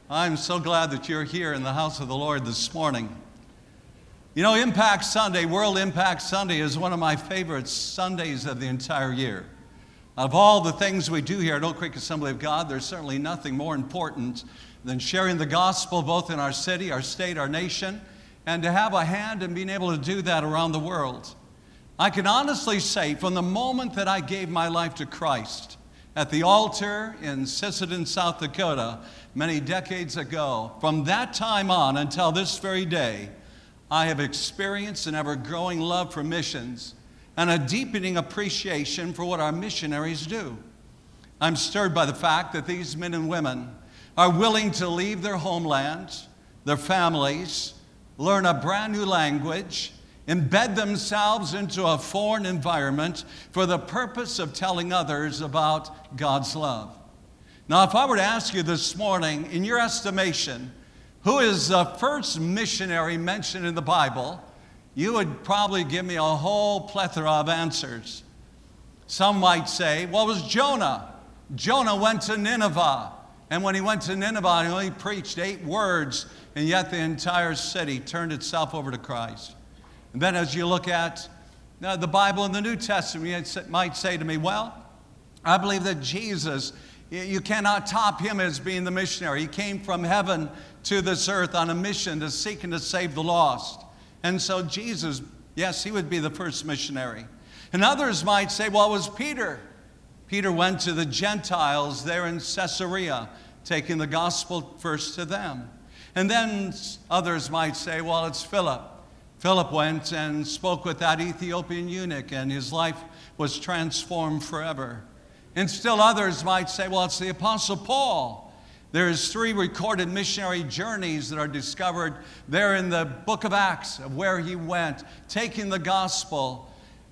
I'm so glad that you're here in the house of the Lord this morning. You know, Impact Sunday, World Impact Sunday, is one of my favorite Sundays of the entire year. Of all the things we do here at Oak Creek Assembly of God, there's certainly nothing more important than sharing the gospel both in our city, our state, our nation, and to have a hand in being able to do that around the world. I can honestly say from the moment that I gave my life to Christ at the altar in Sisseton, South Dakota, many decades ago, from that time on until this very day, I have experienced an ever-growing love for missions and a deepening appreciation for what our missionaries do. I'm stirred by the fact that these men and women are willing to leave their homeland, their families, learn a brand new language, embed themselves into a foreign environment for the purpose of telling others about God's love. Now, if I were to ask you this morning, in your estimation, who is the first missionary mentioned in the Bible, you would probably give me a whole plethora of answers. Some might say, well, it was Jonah. Jonah went to Nineveh, and when he went to Nineveh, he only preached 8 words, and yet the entire city turned itself over to Christ. And then as you look at the Bible in the New Testament, you might say to me, well, I believe that Jesus, you cannot top him as being the missionary. He came from heaven to this earth on a mission to seek and to save the lost. And so Jesus, yes, he would be the first missionary. And others might say, well, it was Peter. Peter went to the Gentiles there in Caesarea, taking the gospel first to them. And then others might say, well, it's Philip. Philip went and spoke with that Ethiopian eunuch, and his life was transformed forever. And still others might say, well, it's the Apostle Paul. There's 3 recorded missionary journeys that are discovered there in the book of Acts of where he went, taking the gospel.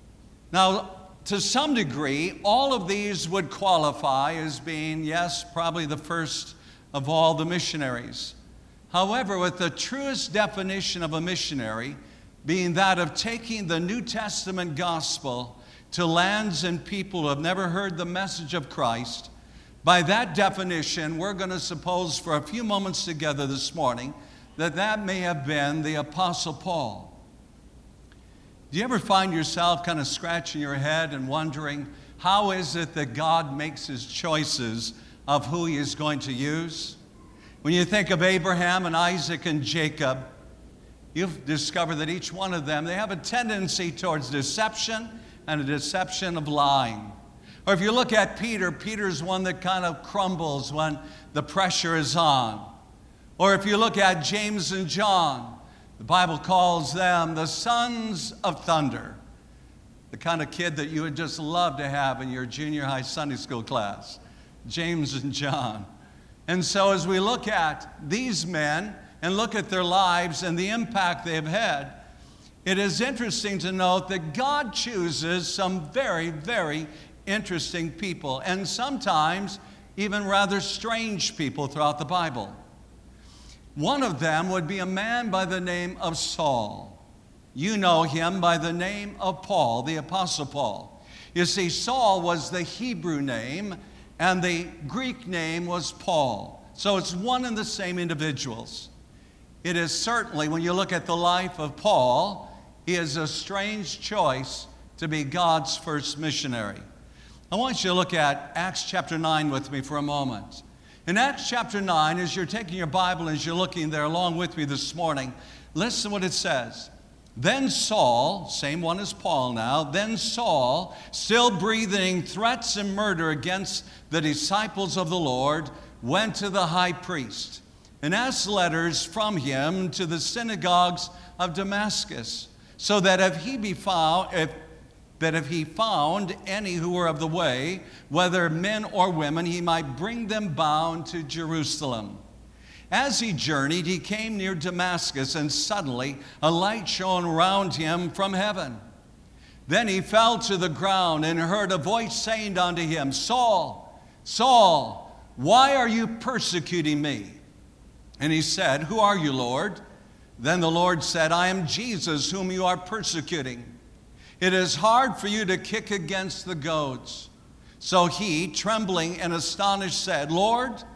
Now, to some degree, all of these would qualify as being, yes, probably the first of all the missionaries. However, with the truest definition of a missionary being that of taking the New Testament gospel to lands and people who have never heard the message of Christ, by that definition, we're going to suppose for a few moments together this morning that that may have been the Apostle Paul. Do you ever find yourself kind of scratching your head and wondering, how is it that God makes his choices of who he is going to use? When you think of Abraham and Isaac and Jacob, you've discovered that each one of them, they have a tendency towards deception and a deception of lying. Or if you look at Peter, Peter's one that kind of crumbles when the pressure is on. Or if you look at James and John, the Bible calls them the sons of thunder. The kind of kid that you would just love to have in your junior high Sunday school class. James and John. And so as we look at these men and look at their lives and the impact they've had, it is interesting to note that God chooses some very, very interesting people, and sometimes even rather strange people throughout the Bible. One of them would be a man by the name of Saul. You know him by the name of Paul, the Apostle Paul. You see, Saul was the Hebrew name, and the Greek name was Paul. So it's one and the same individuals. It is certainly, when you look at the life of Paul, he is a strange choice to be God's first missionary. I want you to look at Acts chapter 9 with me for a moment. In Acts chapter 9, as you're taking your Bible, as you're looking there along with me this morning, listen to what it says. Then Saul, same one as Paul now, then Saul, still breathing threats and murder against the disciples of the Lord, went to the high priest and asked letters from him to the synagogues of Damascus, so that if he found any who were of the way, whether men or women, he might bring them bound to Jerusalem. As he journeyed, he came near Damascus, and suddenly a light shone around him from heaven. Then he fell to the ground and heard a voice saying unto him, Saul, Saul, why are you persecuting me? And he said, Who are you, Lord? Then the Lord said, I am Jesus, whom you are persecuting. It is hard for you to kick against the goads. So he, trembling and astonished, said, Lord,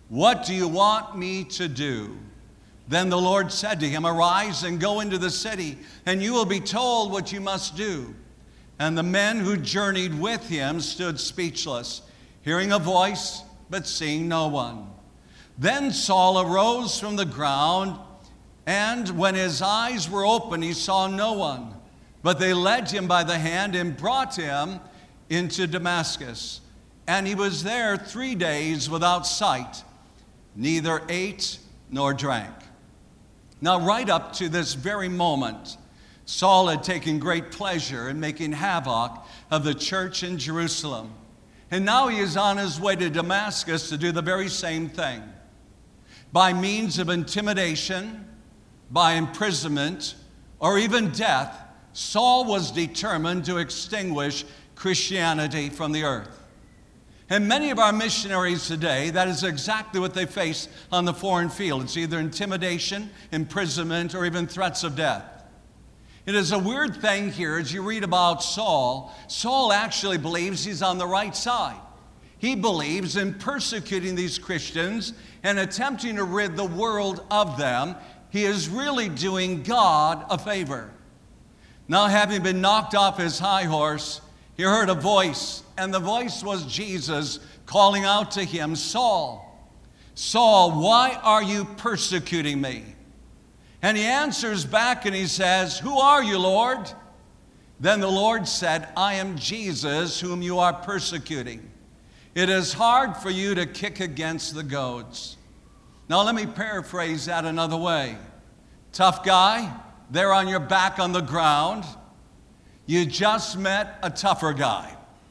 what do you want me to do?" Then the Lord said to him, "Arise and go into the city, and you will be told what you must do." And the men who journeyed with him stood speechless, hearing a voice, but seeing no one. Then Saul arose from the ground, and when his eyes were open, he saw no one. But they led him by the hand and brought him into Damascus. And he was there 3 days without sight, neither ate nor drank. Now, right up to this very moment, Saul had taken great pleasure in making havoc of the church in Jerusalem. And now he is on his way to Damascus to do the very same thing. By means of intimidation, by imprisonment, or even death, Saul was determined to extinguish Christianity from the earth. And many of our missionaries today, that is exactly what they face on the foreign field. It's either intimidation, imprisonment, or even threats of death. It is a weird thing here as you read about Saul. Saul actually believes he's on the right side. He believes in persecuting these Christians and attempting to rid the world of them. He is really doing God a favor. Now, having been knocked off his high horse, he heard a voice, and the voice was Jesus calling out to him, "Saul, Saul, why are you persecuting me?" And he answers back and he says, "Who are you, Lord?" Then the Lord said, "I am Jesus whom you are persecuting. It is hard for you to kick against the goads." Now let me paraphrase that another way. Tough guy, there on your back on the ground. You just met a tougher guy.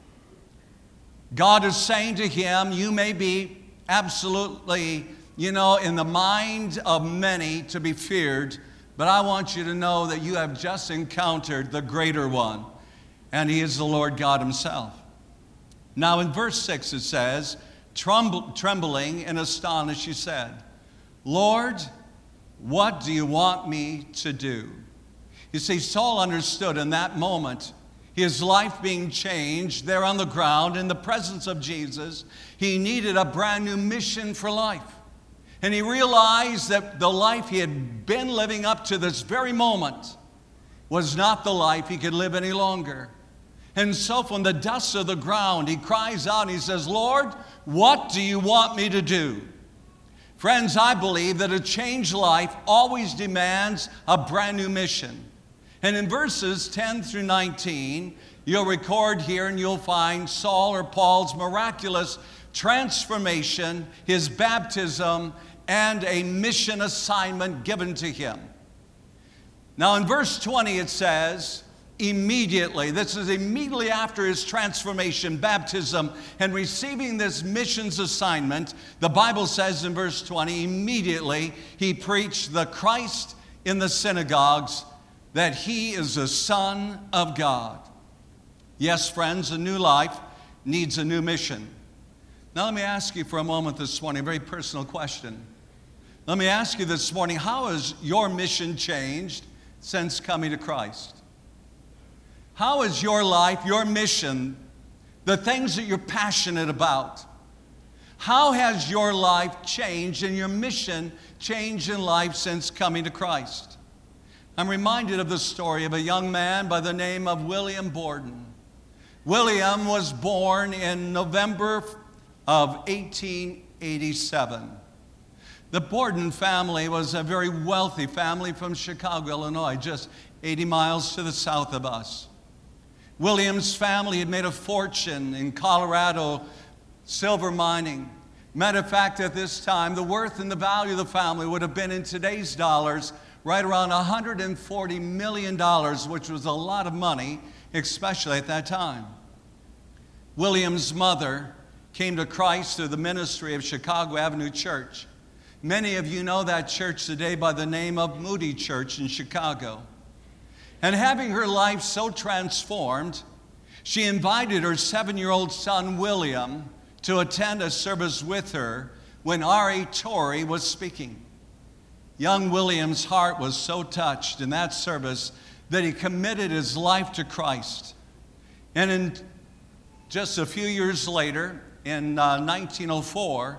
God is saying to him, you may be absolutely, in the mind of many to be feared, but I want you to know that you have just encountered the greater one, and he is the Lord God himself. Now in verse 6 it says, trembling and astonished, he said, "Lord, what do you want me to do?" You see, Saul understood in that moment, his life being changed there on the ground in the presence of Jesus, he needed a brand new mission for life. And he realized that the life he had been living up to this very moment was not the life he could live any longer. And so from the dust of the ground, he cries out and he says, "Lord, what do you want me to do?" Friends, I believe that a changed life always demands a brand new mission. And in verses 10 through 19, you'll record here and you'll find Saul or Paul's miraculous transformation, his baptism, and a mission assignment given to him. Now in verse 20 it says, immediately, this is immediately after his transformation, baptism, and receiving this missions assignment, the Bible says in verse 20, immediately he preached the Christ in the synagogues, that he is the Son of God. Yes, friends, a new life needs a new mission. Now let me ask you for a moment this morning, a very personal question. Let me ask you this morning, how has your mission changed since coming to Christ? How is your life, your mission, the things that you're passionate about? How has your life changed and your mission changed in life since coming to Christ? I'm reminded of the story of a young man by the name of William Borden. William was born in November of 1887. The Borden family was a very wealthy family from Chicago, Illinois, just 80 miles to the south of us. William's family had made a fortune in Colorado silver mining. Matter of fact, at this time, the worth and the value of the family would have been in today's dollars right around $140 million, which was a lot of money, especially at that time. William's mother came to Christ through the ministry of Chicago Avenue Church. Many of you know that church today by the name of Moody Church in Chicago. And having her life so transformed, she invited her 7-year-old son, William, to attend a service with her when R.A. Torrey was speaking. Young William's heart was so touched in that service that he committed his life to Christ. And just a few years later, in 1904,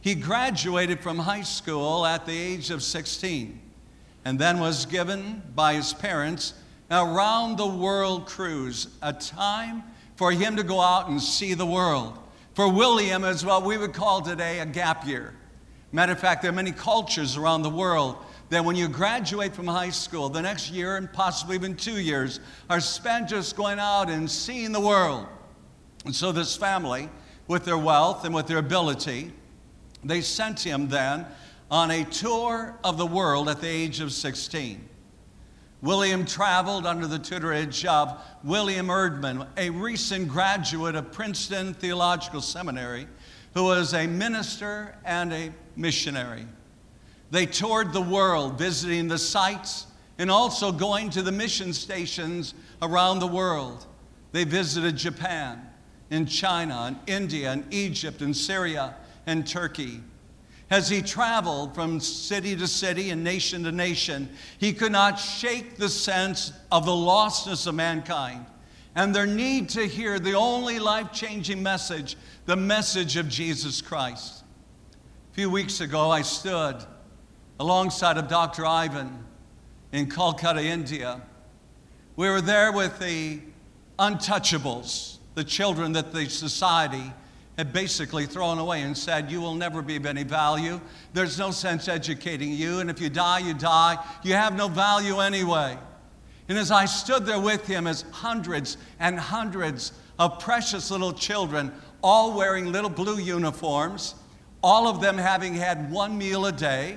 He graduated from high school at the age of 16 and then was given by his parents a round-the-world cruise, a time for him to go out and see the world. For William, is what we would call today a gap year. Matter of fact, there are many cultures around the world that when you graduate from high school, the next year and possibly even 2 years are spent just going out and seeing the world. And so this family, with their wealth and with their ability, they sent him then on a tour of the world at the age of 16. William traveled under the tutorage of William Erdman, a recent graduate of Princeton Theological Seminary, who was a minister and a missionary. They toured the world, visiting the sites and also going to the mission stations around the world. They visited Japan and China and India and Egypt and Syria and Turkey. As he traveled from city to city and nation to nation, he could not shake the sense of the lostness of mankind and their need to hear the only life-changing message, the message of Jesus Christ. A few weeks ago, I stood alongside of Dr. Ivan in Calcutta, India. We were there with the untouchables, the children that the society had basically thrown away and said, you will never be of any value. There's no sense educating you, and if you die, you die. You have no value anyway. And as I stood there with him, as hundreds and hundreds of precious little children, all wearing little blue uniforms, all of them having had one meal a day,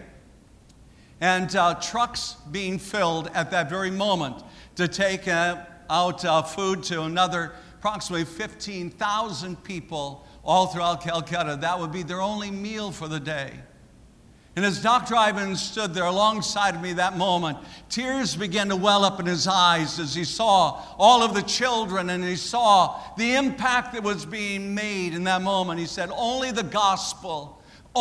and trucks being filled at that very moment to take out food to another approximately 15,000 people all throughout Calcutta. That would be their only meal for the day. And as Dr. Ivan stood there alongside of me that moment, tears began to well up in his eyes as he saw all of the children and he saw the impact that was being made in that moment. He said, only the gospel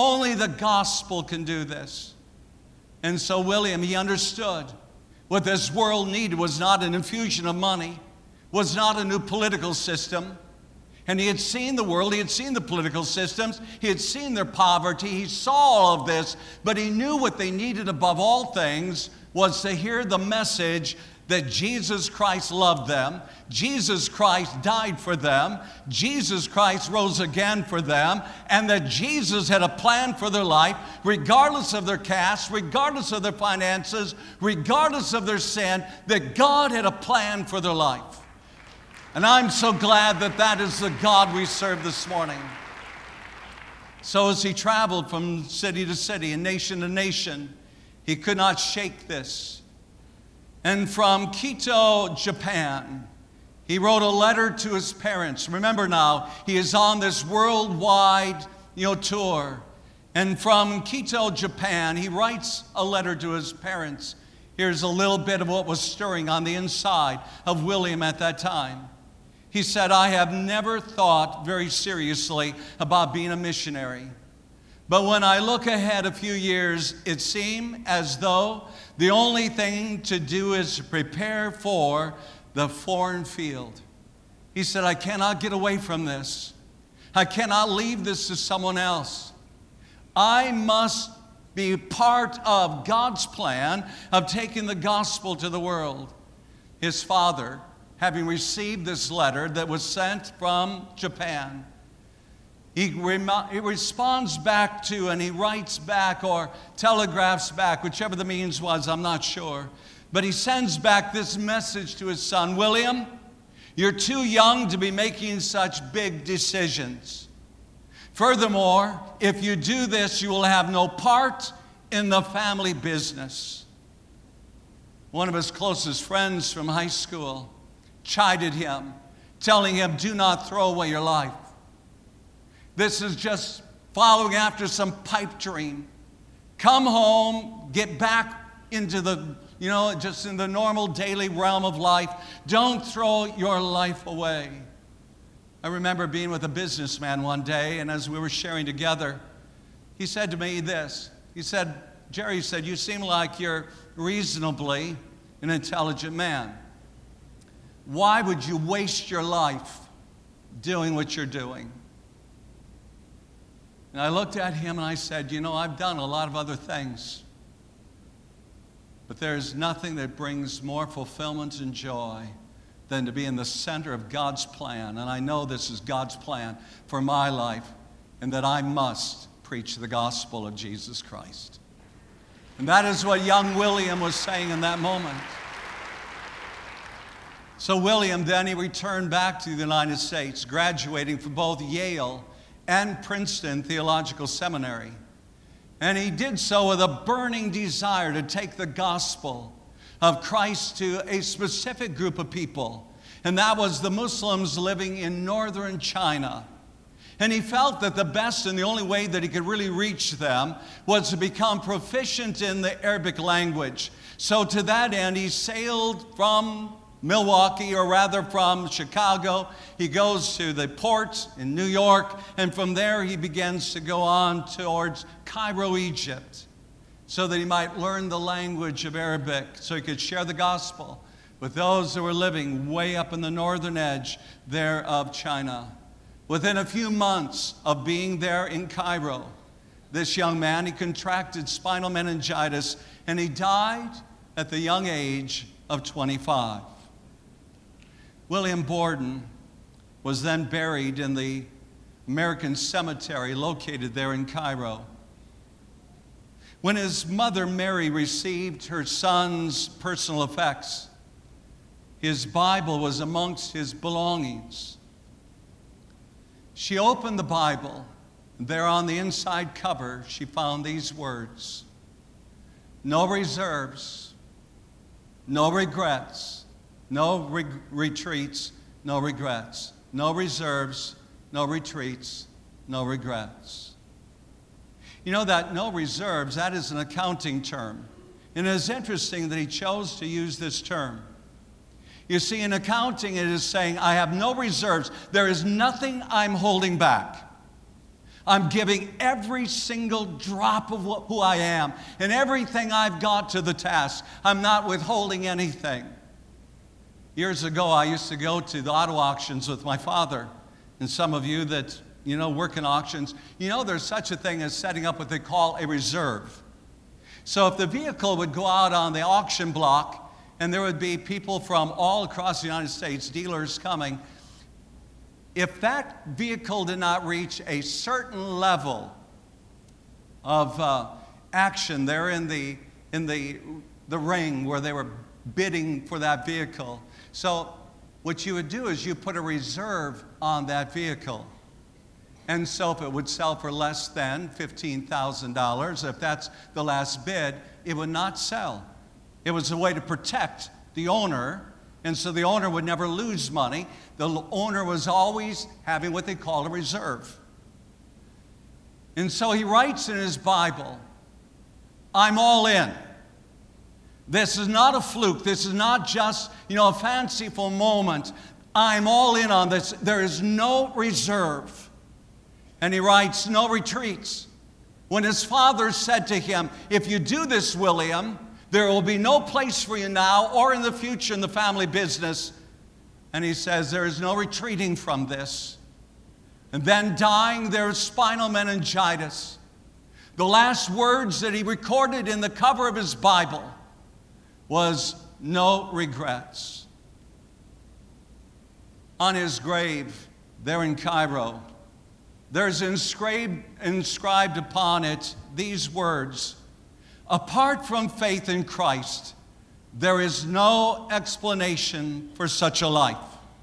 can do this. And so William, he understood what this world needed was not an infusion of money, was not a new political system. And he had seen the world, he had seen the political systems, he had seen their poverty, he saw all of this, but he knew what they needed above all things was to hear the message that Jesus Christ loved them, Jesus Christ died for them, Jesus Christ rose again for them, and that Jesus had a plan for their life, regardless of their caste, regardless of their finances, regardless of their sin, that God had a plan for their life. And I'm so glad that that is the God we serve this morning. So as he traveled from city to city and nation to nation, he could not shake this. And from Quito, Japan, he wrote a letter to his parents. Remember now, he is on this worldwide tour. And from Quito, Japan, he writes a letter to his parents. Here's a little bit of what was stirring on the inside of William at that time. He said, I have never thought very seriously about being a missionary. But when I look ahead a few years, it seemed as though the only thing to do is prepare for the foreign field. He said, I cannot get away from this. I cannot leave this to someone else. I must be part of God's plan of taking the gospel to the world. His father, having received this letter that was sent from Japan, he responds back to, and he writes back or telegraphs back, whichever the means was, I'm not sure. But he sends back this message to his son, William, you're too young to be making such big decisions. Furthermore, if you do this, you will have no part in the family business. One of his closest friends from high school chided him, telling him, do not throw away your life. This is just following after some pipe dream. Come home, get back into the, just in the normal daily realm of life. Don't throw your life away. I remember being with a businessman one day, and as we were sharing together, he said to me this. He said, Jerry, you seem like you're reasonably an intelligent man. Why would you waste your life doing what you're doing? And I looked at him and I said, you know, I've done a lot of other things, but there's nothing that brings more fulfillment and joy than to be in the center of God's plan. And I know this is God's plan for my life, and that I must preach the gospel of Jesus Christ. And that is what young William was saying in that moment. So William, then he returned back to the United States, graduating from both Yale and Princeton Theological Seminary. And he did so with a burning desire to take the gospel of Christ to a specific group of people, and that was the Muslims living in northern China. And he felt that the best and the only way that he could really reach them was to become proficient in the Arabic language. So to that end, he sailed from Milwaukee, or rather from Chicago. He goes to the port in New York, and from there he begins to go on towards Cairo, Egypt, so that he might learn the language of Arabic, so he could share the gospel with those who were living way up in the northern edge there of China. Within a few months of being there in Cairo, this young man, he contracted spinal meningitis, and he died at the young age of 25. William Borden was then buried in the American cemetery located there in Cairo. When his mother, Mary, received her son's personal effects, his Bible was amongst his belongings. She opened the Bible, and there on the inside cover, she found these words: no reserves, no regrets, no retreats, no regrets. No reserves, no retreats, no regrets. You know that no reserves, that is an accounting term. And it is interesting that he chose to use this term. You see, in accounting, it is saying, I have no reserves. There is nothing I'm holding back. I'm giving every single drop of who I am and everything I've got to the task. I'm not withholding anything. Years ago, I used to go to the auto auctions with my father. And some of you that, work in auctions, there's such a thing as setting up what they call a reserve. So if the vehicle would go out on the auction block, and there would be people from all across the United States, dealers coming, if that vehicle did not reach a certain level of action there in the ring where they were bidding for that vehicle, so what you would do is you put a reserve on that vehicle. And so if it would sell for less than $15,000, if that's the last bid, it would not sell. It was a way to protect the owner, and so the owner would never lose money. The owner was always having what they call a reserve. And so he writes in his Bible, I'm all in. This is not a fluke. This is not just, a fanciful moment. I'm all in on this. There is no reserve. And he writes, no retreats. When his father said to him, if you do this, William, there will be no place for you now or in the future in the family business. And he says, there is no retreating from this. And then dying, there is spinal meningitis. The last words that he recorded in the cover of his Bible was no regrets. On his grave there in Cairo, there's inscribed upon it these words: apart from faith in Christ, there is no explanation for such a life.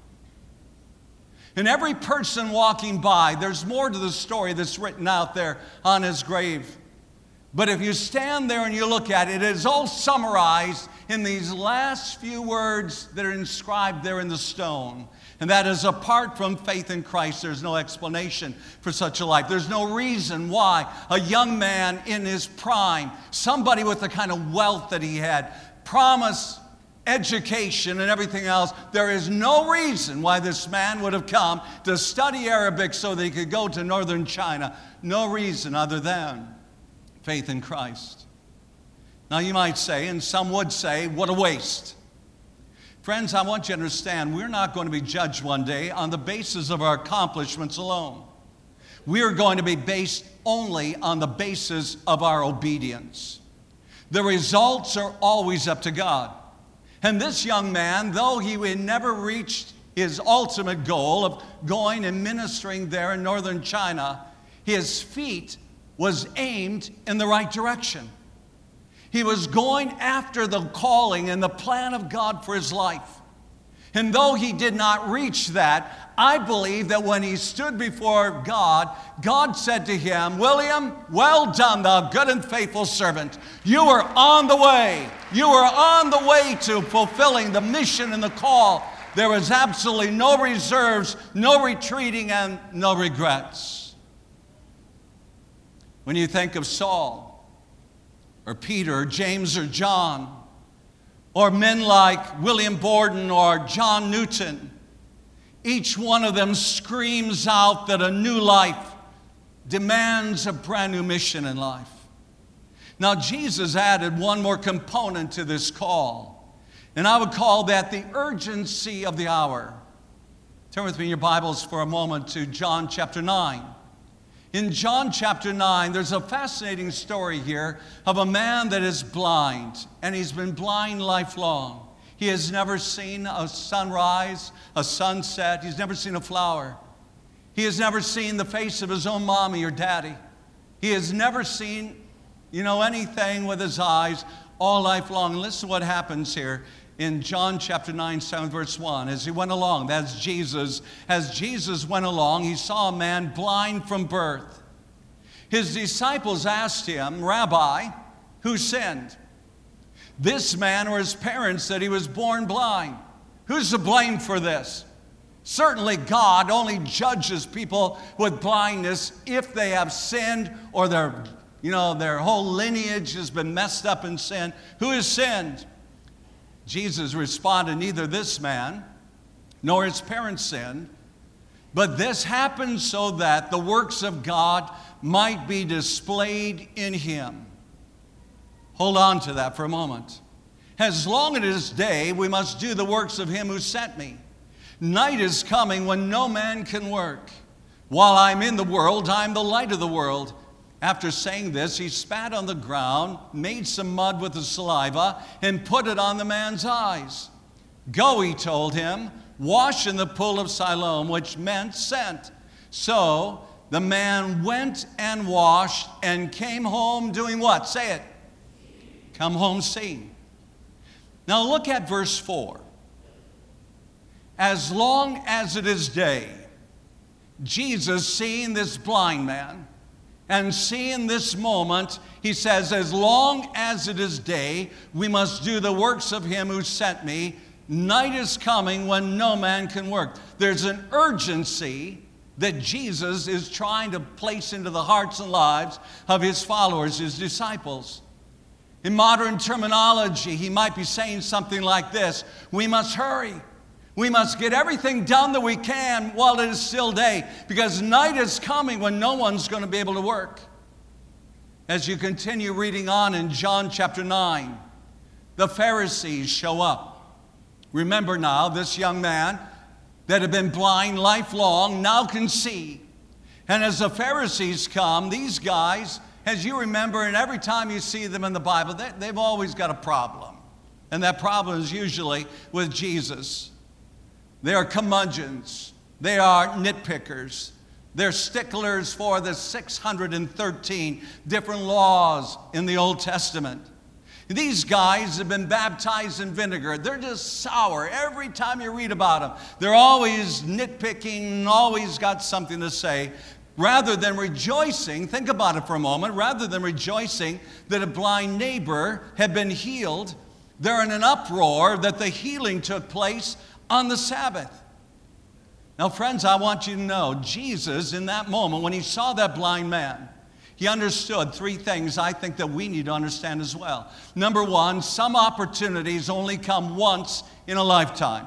And every person walking by, there's more to the story that's written out there on his grave. But if you stand there and you look at it, it is all summarized in these last few words that are inscribed there in the stone. And that is, apart from faith in Christ, there's no explanation for such a life. There's no reason why a young man in his prime, somebody with the kind of wealth that he had, promise, education, and everything else, there is no reason why this man would have come to study Arabic so that he could go to northern China. No reason other than faith in Christ. Now you might say, and some would say, what a waste. Friends, I want you to understand, we're not going to be judged one day on the basis of our accomplishments alone. we are going to be based only on the basis of our obedience. The results are always up to God. And this young man, though he had never reached his ultimate goal of going and ministering there in northern China, his feet was aimed in the right direction. He was going after the calling and the plan of God for his life. And though he did not reach that, I believe that when he stood before God, God said to him, "William, well done, thou good and faithful servant. You are on the way. You are on the way to fulfilling the mission and the call. There was absolutely no reserves, no retreating, and no regrets." When you think of Saul, or Peter, or James, or John, or men like William Borden or John Newton, each one of them screams out that a new life demands a brand new mission in life. Now, Jesus added one more component to this call, and I would call that the urgency of the hour. Turn with me in your Bibles for a moment to John chapter 9. In John chapter 9, there's a fascinating story here of a man that is blind, and he's been blind lifelong. He has never seen a sunrise, a sunset. He's never seen a flower. He has never seen the face of his own mommy or daddy. He has never seen, anything with his eyes all life long. And listen to what happens here in John chapter 9, 7, verse 1. As he went along, that's Jesus. As Jesus went along, he saw a man blind from birth. His disciples asked him, "Rabbi, who sinned, this man or his parents, that he was born blind? Who's to blame for this?" Certainly God only judges people with blindness if they have sinned or their whole lineage has been messed up in sin. Who has sinned? Jesus responded, "Neither this man nor his parents sinned, but this happened so that the works of God might be displayed in him." Hold on to that for a moment. "As long as it is day, we must do the works of him who sent me. Night is coming when no man can work. While I'm in the world, I'm the light of the world." After saying this, he spat on the ground, made some mud with the saliva, and put it on the man's eyes. "Go," he told him, "wash in the pool of Siloam," which meant sent. So the man went and washed and came home doing what? Say it. Come home seeing. Now look at verse 4. As long as it is day, Jesus, seeing this blind man, and seeing this moment, he says, as long as it is day, we must do the works of him who sent me. Night is coming when no man can work. There's an urgency that Jesus is trying to place into the hearts and lives of his followers, his disciples. In modern terminology, he might be saying something like this: we must hurry. We must get everything done that we can while it is still day, because night is coming when no one's going to be able to work. As you continue reading on in John chapter 9, the Pharisees show up. Remember now, this young man that had been blind lifelong now can see. And as the Pharisees come, these guys, as you remember, and every time you see them in the Bible, they've always got a problem. And that problem is usually with Jesus. They are curmudgeons. They are nitpickers. They're sticklers for the 613 different laws in the Old Testament. These guys have been baptized in vinegar. They're just sour every time you read about them. They're always nitpicking, always got something to say. Rather than rejoicing, think about it for a moment, rather than rejoicing that a blind neighbor had been healed, they're in an uproar that the healing took place on the Sabbath. Now, friends, I want you to know, Jesus, in that moment, when he saw that blind man, he understood three things I think that we need to understand as well. Number one, some opportunities only come once in a lifetime.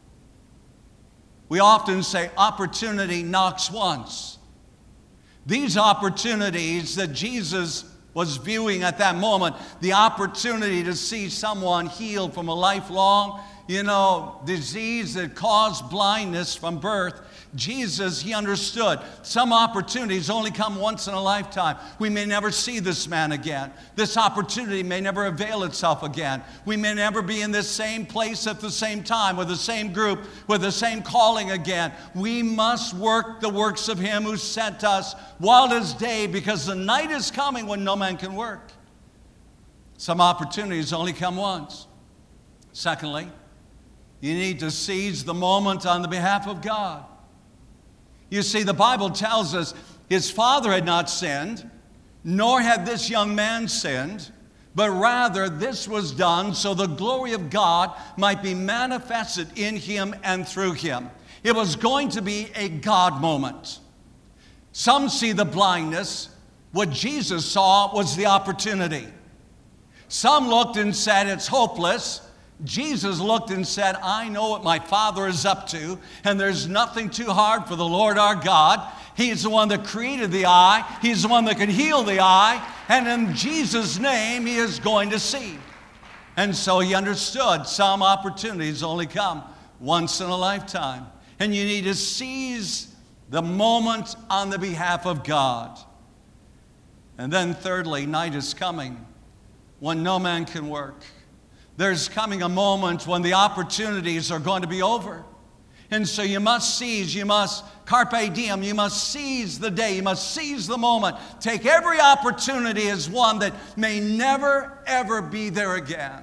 We often say opportunity knocks once. These opportunities that Jesus was viewing at that moment, the opportunity to see someone healed from a lifelong disease that caused blindness from birth, Jesus, he understood some opportunities only come once in a lifetime. We may never see this man again. This opportunity may never avail itself again. We may never be in this same place at the same time with the same group, with the same calling again. We must work the works of him who sent us while it is day, because the night is coming when no man can work. Some opportunities only come once. Secondly, you need to seize the moment on the behalf of God. You see, the Bible tells us his father had not sinned, nor had this young man sinned, but rather this was done so the glory of God might be manifested in him and through him. It was going to be a God moment. Some see the blindness. What Jesus saw was the opportunity. Some looked and said, it's hopeless. Jesus looked and said, I know what my Father is up to, and there's nothing too hard for the Lord our God. He's the one that created the eye. He's the one that can heal the eye. And in Jesus' name, he is going to see. And so he understood some opportunities only come once in a lifetime. And you need to seize the moment on the behalf of God. And then thirdly, night is coming when no man can work. There's coming a moment when the opportunities are going to be over. And so you must seize, you must carpe diem, you must seize the day, you must seize the moment. Take every opportunity as one that may never, ever be there again.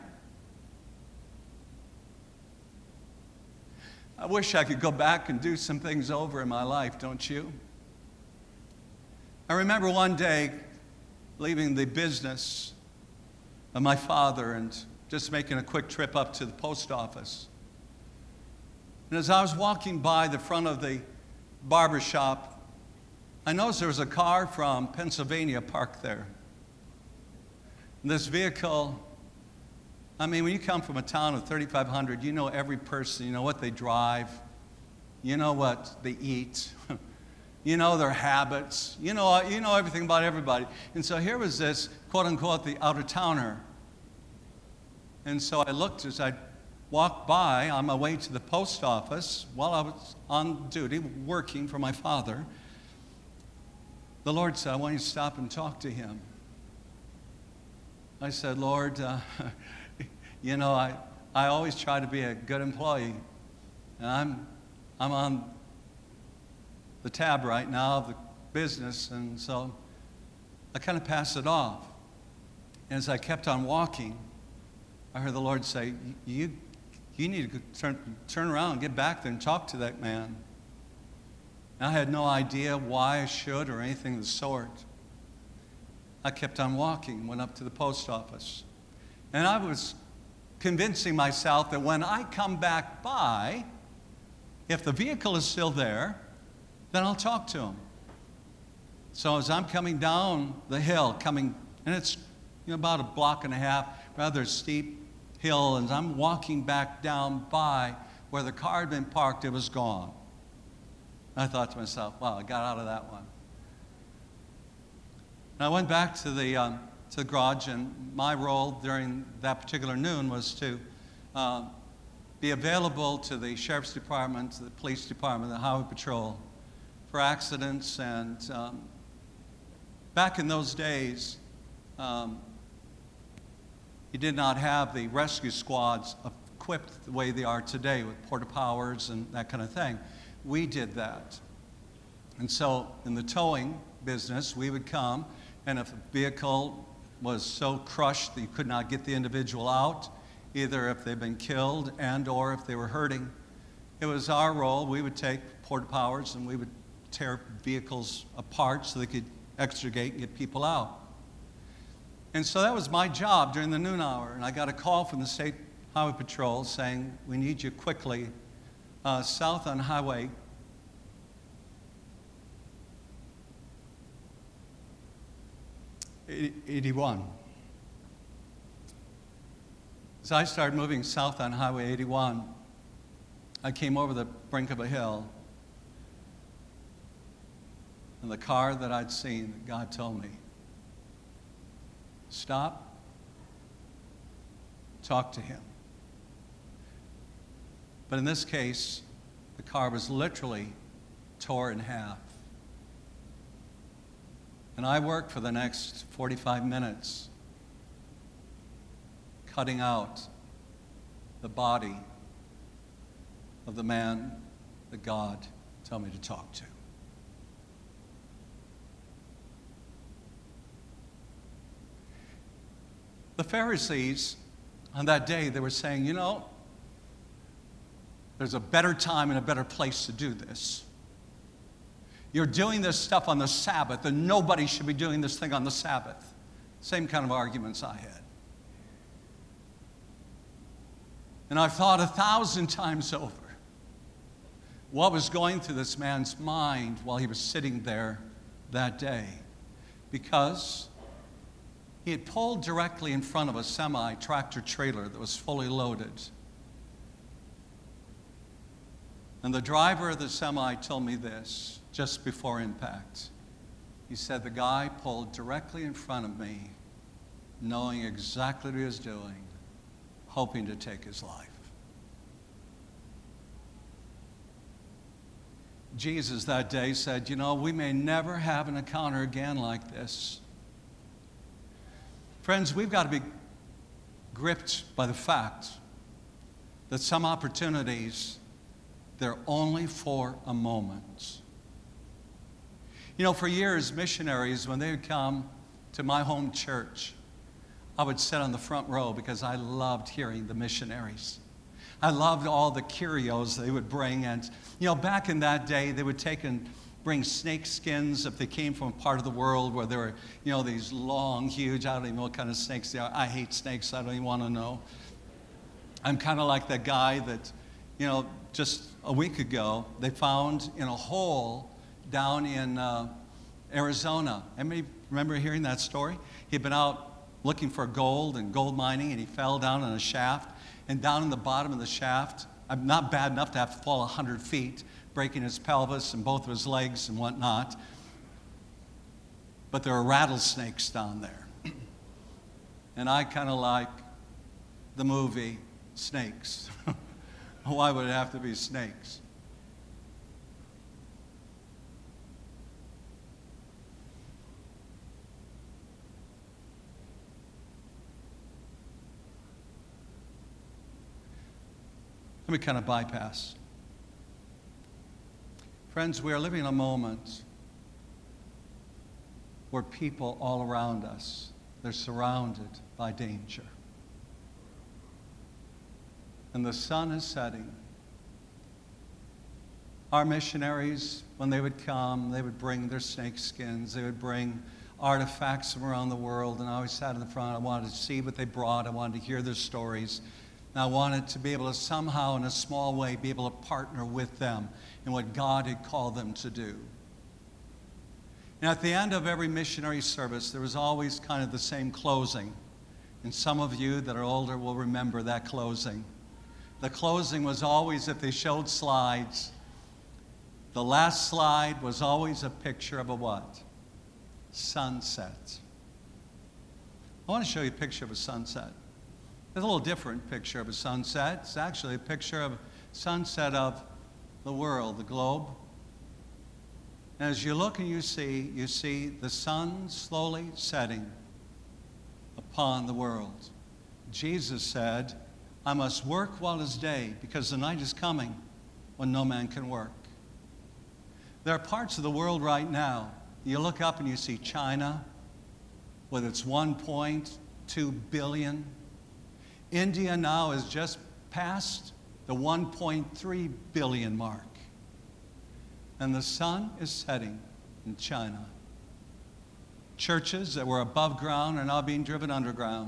I wish I could go back and do some things over in my life, don't you? I remember one day leaving the business of my father and just making a quick trip up to the post office. And as I was walking by the front of the barber shop, I noticed there was a car from Pennsylvania parked there. And this vehicle, I mean, when you come from a town of 3,500, you know every person, you know what they drive, you know what they eat, you know their habits, you know everything about everybody. And so here was this, quote unquote, the out-of-towner. And so I looked as I walked by on my way to the post office while I was on duty working for my father. The Lord said, I want you to stop and talk to him. I said, Lord, I always try to be a good employee. And I'm on the tab right now of the business, and so I kind of passed it off. And as I kept on walking, I heard the Lord say, you need to turn around and get back there and talk to that man. And I had no idea why I should or anything of the sort. I kept on walking, went up to the post office. And I was convincing myself that when I come back by, if the vehicle is still there, then I'll talk to him. So as I'm coming down the hill, and it's about a block and a half, rather steep hill, and I'm walking back down by where the car had been parked, it was gone. I thought to myself, wow, I got out of that one. And I went back to the garage, and my role during that particular noon was to be available to the Sheriff's Department, the Police Department, the Highway Patrol for accidents. And back in those days, you did not have the rescue squads equipped the way they are today with porta powers and that kind of thing. We did that. And so in the towing business, we would come, and if a vehicle was so crushed that you could not get the individual out, either if they'd been killed and or if they were hurting, it was our role. We would take porta powers and we would tear vehicles apart so they could extricate and get people out. And so that was my job during the noon hour. And I got a call from the State Highway Patrol saying, we need you quickly south on Highway 81. As I started moving south on Highway 81, I came over the brink of a hill. And the car that I'd seen, God told me, stop, talk to him. But in this case, the car was literally tore in half. And I worked for the next 45 minutes cutting out the body of the man that God told me to talk to. The Pharisees on that day, they were saying, you know, there's a better time and a better place to do this. You're doing this stuff on the Sabbath, and nobody should be doing this thing on the Sabbath. Same kind of arguments I had. And I've thought 1,000 times over what was going through this man's mind while he was sitting there that day. Because he had pulled directly in front of a semi-tractor trailer that was fully loaded. And the driver of the semi told me this just before impact. He said, the guy pulled directly in front of me, knowing exactly what he was doing, hoping to take his life. Jesus that day said, you know, we may never have an encounter again like this. Friends, we've got to be gripped by the fact that some opportunities, they're only for a moment. You know, for years, missionaries, when they would come to my home church, I would sit on the front row because I loved hearing the missionaries. I loved all the curios they would bring. And, you know, back in that day, they would take and bring snake skins if they came from a part of the world where there were, you know, these long, huge, I don't even know what kind of snakes they are. I hate snakes, I don't even want to know. I'm kind of like that guy that, you know, just a week ago, they found in a hole down in Arizona. Anybody remember hearing that story? He'd been out looking for gold and gold mining, and he fell down in a shaft. And down in the bottom of the shaft, I'm not bad enough to have to fall 100 feet, breaking his pelvis and both of his legs and whatnot. But there are rattlesnakes down there. And I kind of like the movie Snakes. Why would it have to be snakes? Let me kind of bypass. Friends, we are living in a moment where people all around us, they're surrounded by danger. And the sun is setting. Our missionaries, when they would come, they would bring their snake skins, they would bring artifacts from around the world, and I always sat in the front. I wanted to see what they brought. I wanted to hear their stories. And I wanted to be able to somehow, in a small way, be able to partner with them in what God had called them to do. And at the end of every missionary service, there was always kind of the same closing. And some of you that are older will remember that closing. The closing was always, if they showed slides, the last slide was always a picture of a what? Sunset. I want to show you a picture of a sunset. It's a little different picture of a sunset. It's actually a picture of a sunset of the world, the globe. And as you look and you see the sun slowly setting upon the world. Jesus said, I must work while it is day, because the night is coming when no man can work. There are parts of the world right now, you look up and you see China with its 1.2 billion. India now is just past the 1.3 billion mark. And the sun is setting in China. Churches that were above ground are now being driven underground.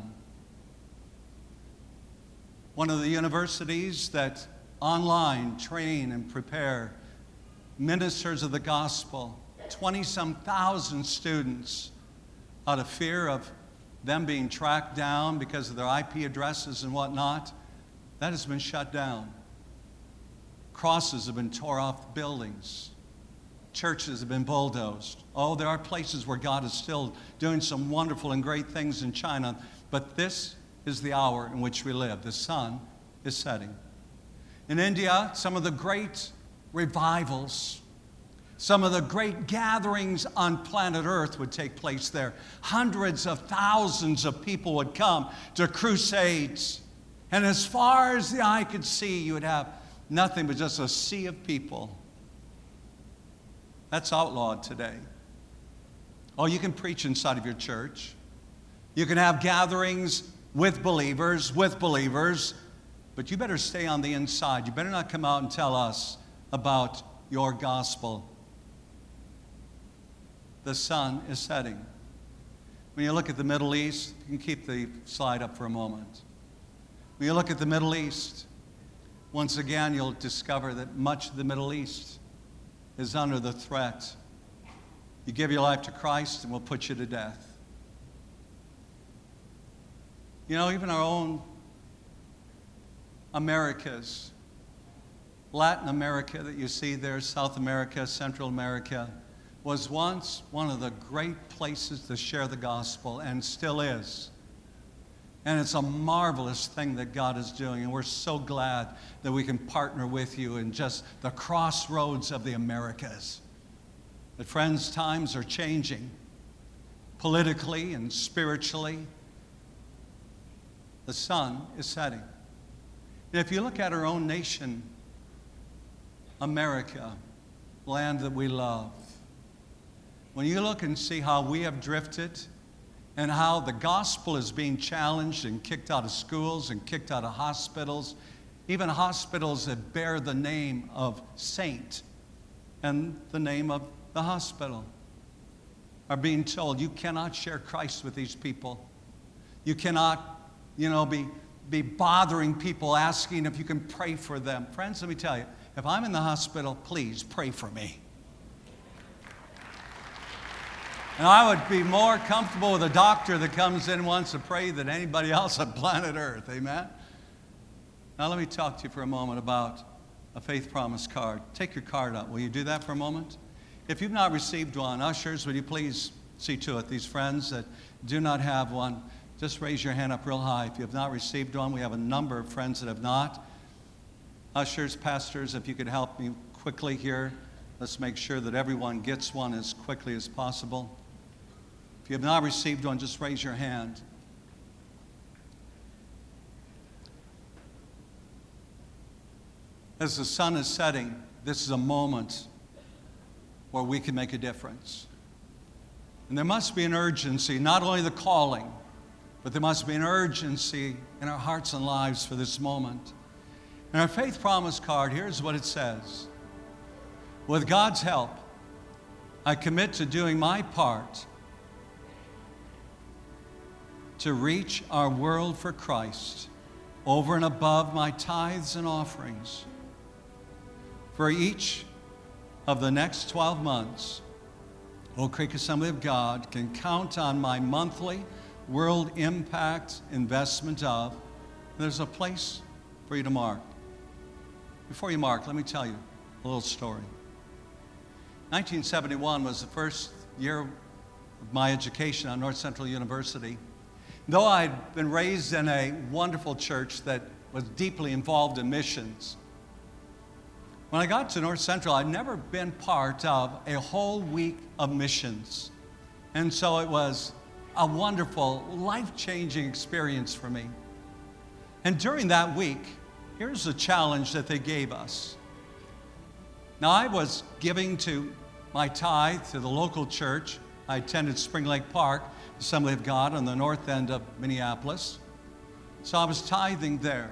One of the universities that online train and prepare ministers of the gospel, 20-some thousand students, out of fear of them being tracked down because of their IP addresses and whatnot, that has been shut down. Crosses have been tore off the buildings. Churches have been bulldozed. Oh, there are places where God is still doing some wonderful and great things in China, but this is the hour in which we live. The sun is setting. In India, some of the great revivals, some of the great gatherings on planet Earth would take place there. Hundreds of thousands of people would come to crusades. And as far as the eye could see, you would have nothing but just a sea of people. That's outlawed today. Oh, you can preach inside of your church. You can have gatherings with believers, but you better stay on the inside. You better not come out and tell us about your gospel. The sun is setting. When you look at the Middle East, you can keep the slide up for a moment. When you look at the Middle East, once again, you'll discover that much of the Middle East is under the threat. You give your life to Christ and we'll put you to death. You know, even our own Americas, Latin America that you see there, South America, Central America, was once one of the great places to share the gospel and still is. And it's a marvelous thing that God is doing, and we're so glad that we can partner with you in just the crossroads of the Americas. But friends, times are changing politically and spiritually. The sun is setting. And if you look at our own nation, America, land that we love, when you look and see how we have drifted and how the gospel is being challenged and kicked out of schools and kicked out of hospitals, even hospitals that bear the name of saint and the name of the hospital, are being told you cannot share Christ with these people. You cannot, be bothering people asking if you can pray for them. Friends, let me tell you, if I'm in the hospital, please pray for me. And I would be more comfortable with a doctor that comes in and wants to pray than anybody else on planet Earth. Amen? Now let me talk to you for a moment about a faith promise card. Take your card out. Will you do that for a moment? If you've not received one, ushers, would you please see to it, these friends that do not have one, just raise your hand up real high. If you have not received one, we have a number of friends that have not. Ushers, pastors, if you could help me quickly here, let's make sure that everyone gets one as quickly as possible. If you have not received one, just raise your hand. As the sun is setting, this is a moment where we can make a difference. And there must be an urgency, not only the calling, but there must be an urgency in our hearts and lives for this moment. In our faith promise card, here's what it says. With God's help, I commit to doing my part to reach our world for Christ over and above my tithes and offerings. For each of the next 12 months, Oak Creek Assembly of God can count on my monthly World Impact investment of, there's a place for you to mark. Before you mark, let me tell you a little story. 1971 was the first year of my education at North Central University. Though I'd been raised in a wonderful church that was deeply involved in missions, when I got to North Central, I'd never been part of a whole week of missions. And so it was a wonderful, life-changing experience for me. And during that week, here's the challenge that they gave us. Now, I was giving to my tithe to the local church. I attended Spring Lake Park, Assembly of God, on the north end of Minneapolis. So I was tithing there.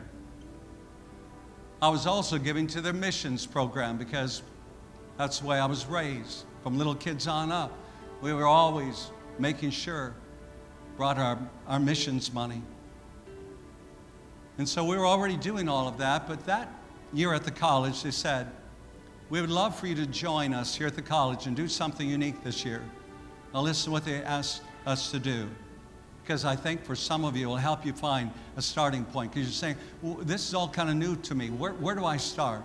I was also giving to their missions program because that's the way I was raised. From little kids on up, we were always making sure brought our missions money. And so we were already doing all of that, but that year at the college, they said, we would love for you to join us here at the college and do something unique this year. Now listen to what they asked us to do, because I think for some of you, it will help you find a starting point, because you're saying, well, this is all kind of new to me. Where do I start?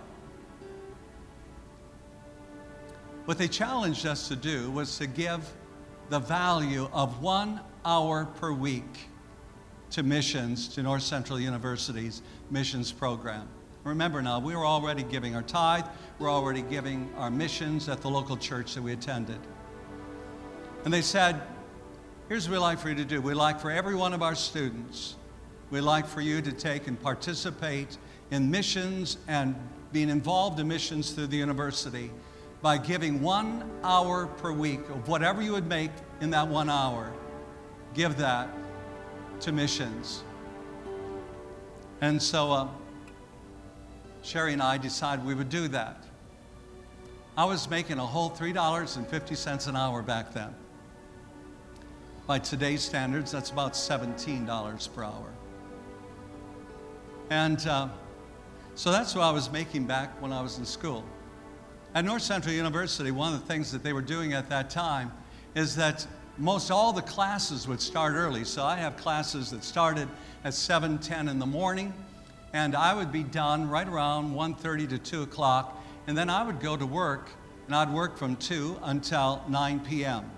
What they challenged us to do was to give the value of 1 hour per week to missions, to North Central University's missions program. Remember now, we were already giving our tithe. We're already giving our missions at the local church that we attended. And they said, here's what we'd like for you to do. We'd like for every one of our students, we'd like for you to take and participate in missions and being involved in missions through the university by giving 1 hour per week of whatever you would make in that 1 hour. Give that to missions. And so Sherry and I decided we would do that. I was making a whole $3.50 an hour back then. By today's standards, that's about $17 per hour. And so that's what I was making back when I was in school. At North Central University, one of the things that they were doing at that time is that most all the classes would start early. So I have classes that started at 7:10 in the morning, and I would be done right around 1:30 to 2 o'clock, and then I would go to work, and I'd work from 2 until 9 p.m.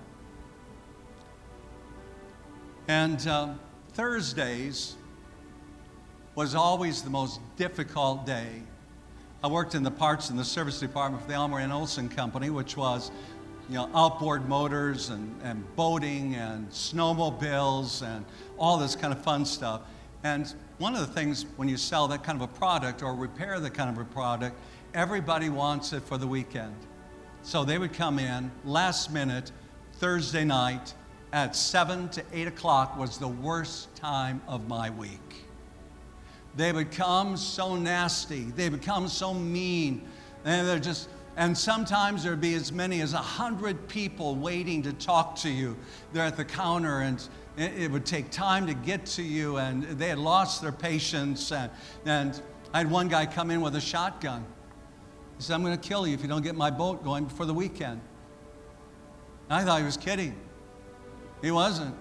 And Thursdays was always the most difficult day. I worked in the parts and the service department for the Elmer and Olson Company, which was, outboard motors and boating and snowmobiles and all this kind of fun stuff. And one of the things when you sell that kind of a product or repair that kind of a product, everybody wants it for the weekend. So they would come in last minute, Thursday night at 7 to 8 o'clock was the worst time of my week. They would come so nasty. They would come so mean. And sometimes there'd be as many as 100 people waiting to talk to you. They're at the counter, and it would take time to get to you, and they had lost their patience. And I had one guy come in with a shotgun. He said, I'm going to kill you if you don't get my boat going before the weekend. And I thought he was kidding. He wasn't.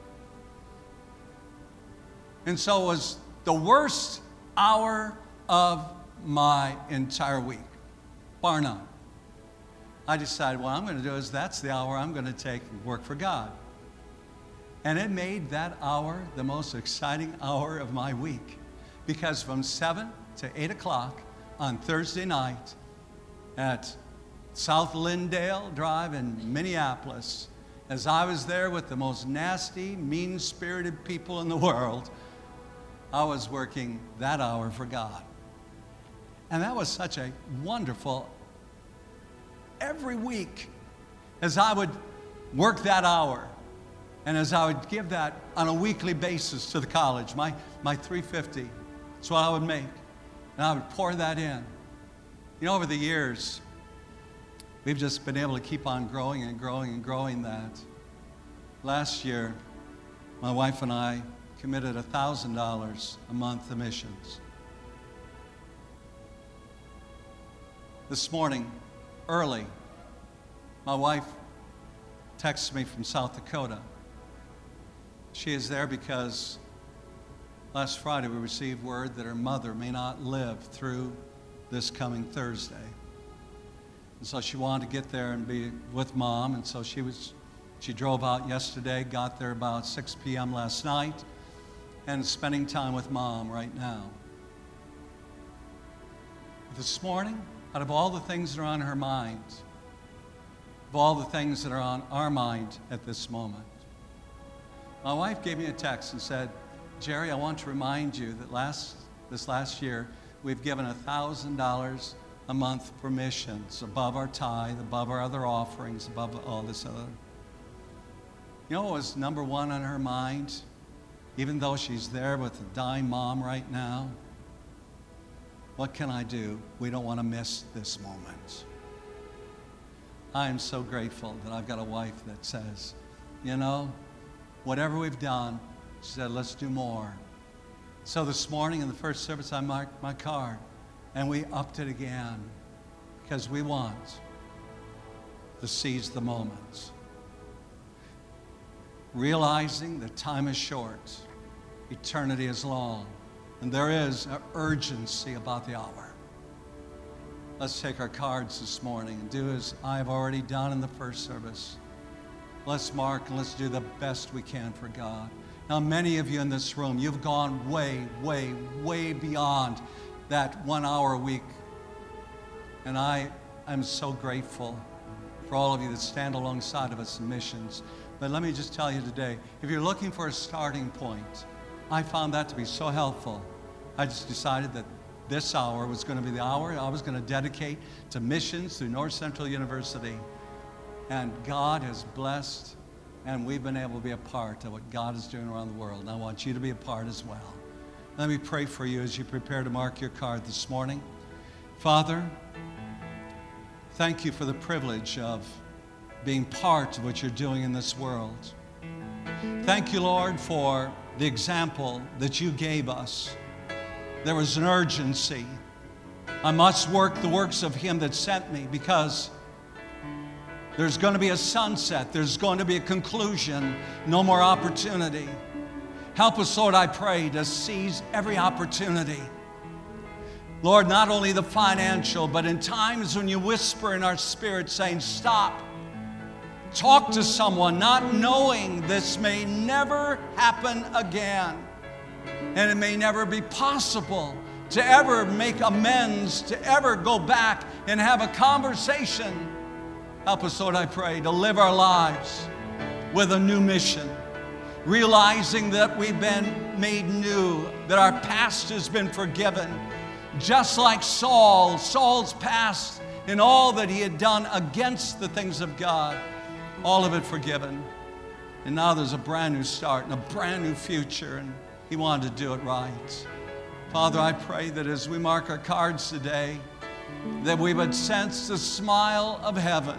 And so it was the worst hour of my entire week, bar none. I decided what I'm going to do is that's the hour I'm going to take and work for God. And it made that hour the most exciting hour of my week, because from 7 to 8 o'clock on Thursday night at South Lindale Drive in Minneapolis, as I was there with the most nasty, mean-spirited people in the world, I was working that hour for God. And that was such a wonderful, every week, as I would work that hour, and as I would give that on a weekly basis to the college, my $350, that's what I would make. And I would pour that in. Over the years, we've just been able to keep on growing and growing and growing that. Last year, my wife and I committed $1,000 a month to missions. This morning, early, my wife texted me from South Dakota. She is there because last Friday we received word that her mother may not live through this coming Thursday. And so she wanted to get there and be with Mom, and so she drove out yesterday, got there about 6 p.m. last night, and spending time with Mom right now. This morning, out of all the things that are on her mind, of all the things that are on our mind at this moment, my wife gave me a text and said, Jerry, I want to remind you that this last year, we've given $1,000 a month for missions, above our tithe, above our other offerings, above all this other. You know what was number one on her mind? Even though she's there with a dying Mom right now, what can I do? We don't want to miss this moment. I am so grateful that I've got a wife that says, whatever we've done, she said, let's do more. So this morning in the first service, I marked my card, and we upped it again, because we want to seize the moment. Realizing that time is short, eternity is long, and there is an urgency about the hour. Let's take our cards this morning and do as I have already done in the first service. Let's mark and let's do the best we can for God. Now, many of you in this room, you've gone way, way, way beyond that 1 hour a week. And I am so grateful for all of you that stand alongside of us in missions. But let me just tell you today, if you're looking for a starting point, I found that to be so helpful. I just decided that this hour was going to be the hour I was going to dedicate to missions through North Central University. And God has blessed, and we've been able to be a part of what God is doing around the world. And I want you to be a part as well. Let me pray for you as you prepare to mark your card this morning. Father, thank you for the privilege of being part of what you're doing in this world. Thank you, Lord, for the example that you gave us. There was an urgency. I must work the works of him that sent me, because there's going to be a sunset. There's going to be a conclusion. No more opportunity. Help us, Lord, I pray, to seize every opportunity. Lord, not only the financial, but in times when you whisper in our spirit saying, stop. Talk to someone, not knowing this may never happen again. And it may never be possible to ever make amends, to ever go back and have a conversation. Help us, Lord, I pray, to live our lives with a new mission, realizing that we've been made new, that our past has been forgiven. Just like Saul's past and all that he had done against the things of God, all of it forgiven. And now there's a brand new start and a brand new future, and he wanted to do it right. Father, I pray that as we mark our cards today, that we would sense the smile of heaven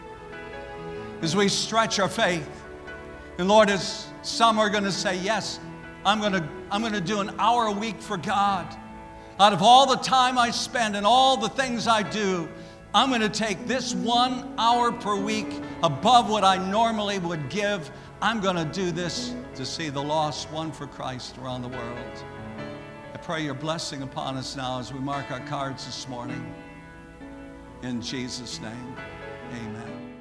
as we stretch our faith. And Lord, as some are going to say, yes, I'm going to do an hour a week for God. Out of all the time I spend and all the things I do, I'm going to take this 1 hour per week above what I normally would give. I'm going to do this to see the lost won for Christ around the world. I pray your blessing upon us now as we mark our cards this morning. In Jesus' name, amen.